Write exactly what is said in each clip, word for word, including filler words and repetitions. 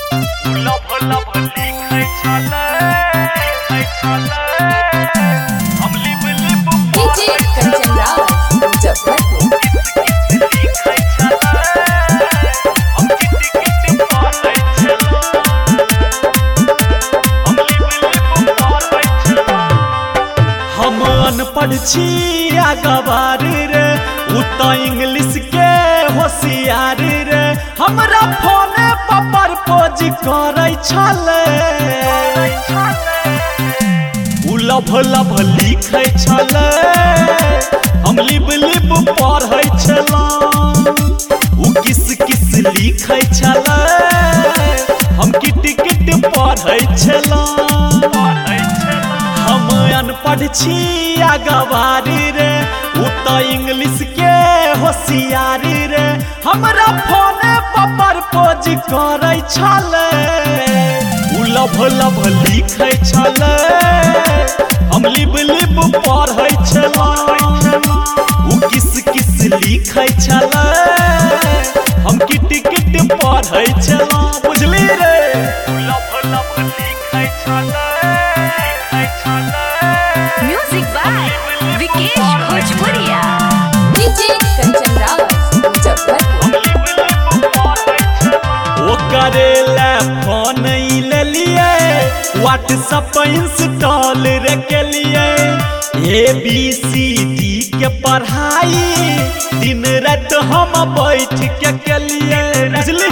love love लिखै छलै लिखै छलै हम लिब लिब डीजे कंचन राज मुजफ्फरपुर लिखै छलै हम किट किट पढ़ै छलै हम लिब लिब पढ़ै छलै हम अनपढ़ छी आ गवार रे उ त इंग्लिश के होशियार रे हमरा फोने पर प्रपोज करै छलै उ लभ लभ लिखै छलै हम लिब लिब पढ़ै छलहुँ उ किस किस लिखै छलै हम किट किट पढ़ै छलहुँ हम अनपढ़ छी आ गवार रे उ त इंग्लिश के होशियार रे हमरा फोने पर प्रपोज करै छलै उ लभ लभ लिखै छलै हम लिब लिब पढ़ै छलहुँ उ किस किस लिखै छलै हम किट किट पढ़ै छलहुँ बुझली रे उ लभ लभ लिखै छलै लिखै छलै music by Vikesh Bhojpuriya DJ Kanchan Raj Muzaffarpur ओकरे ला फोन लेलिए व्हाट्सएप इंस्टॉल रे केलिए ए बी सी डी के पढ़ाई दिन रात हम बैठ के केलिए बुझली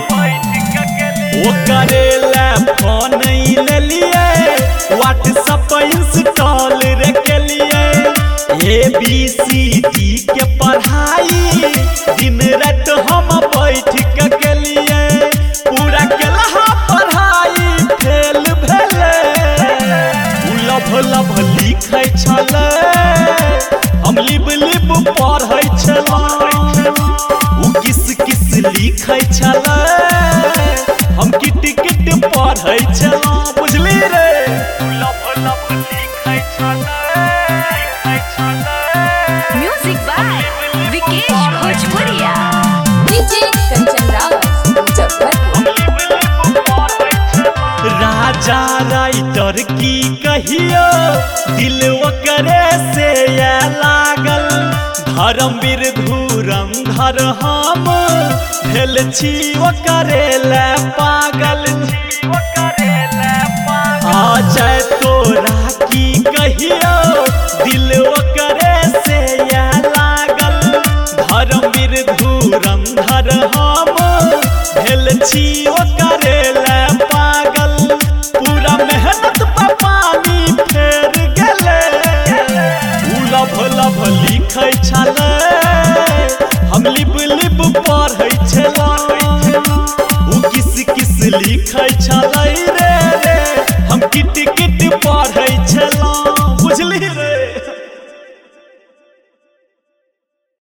ओकरे ला फोन लेलिए व्हाट्सएप इंस्टॉल रे केलिए ए बी सी डी के पढ़ाई दिन रात हम बैठ के केलिए पूरा केलहा पढ़ाई फेल भेले उ लभ लभ लिखै छलै हम लिब लिब पढ़ै छलहुँ उ किस किस लिखै छलै हम किट किट पढ़ै छलहुँ बुझली रे उ लभ लभ लिखै छलै लिखै छलै music by Vikesh Bhojpuriya DJ Kanchan Raj Muzaffarpur राजा राइटर की कहियो दिल ओकरे से ये लागल धर्मवीर धुरंधर हम भेल छी ओकरे ले पागल आ जाए तोरा की कहियो दिल ओकरे से ये लागल धर्मवीर धुरंधर हम भेल छी ओकरे ले पागल पूरा मेहनत पर पानी फेर गेले उ लभ लभ लिखै छ